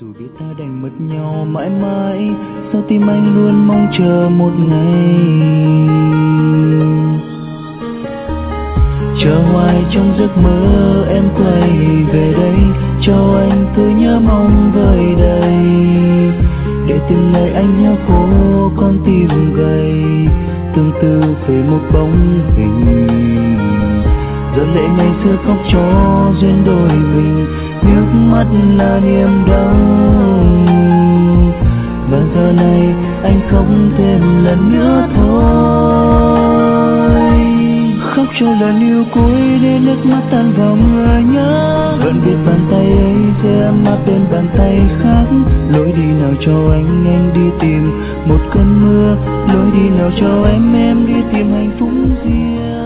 Dù biết ta đành mất nhau mãi mãi, sao tim anh luôn mong chờ một ngày. Chờ hoài trong giấc mơ em quay về đây, cho anh cứ nhớ mong vời đầy. Để từng ngày anh heo khô con tim gầy, tương tư về một bóng hình. Giọt lệ ngày xưa khóc cho duyên đôi mình, nước mắt là niềm đau. Và giờ này anh không thêm lần nữa thôi. Khóc cho lần yêu cuối để nước mắt tan vào mưa nhớ. Vẫn biết bàn tay ấy sẽ ấm áp bên bàn tay khác. Lối đi nào cho anh đi tìm một cơn mưa. Lối đi nào cho em đi tìm hạnh phúc riêng.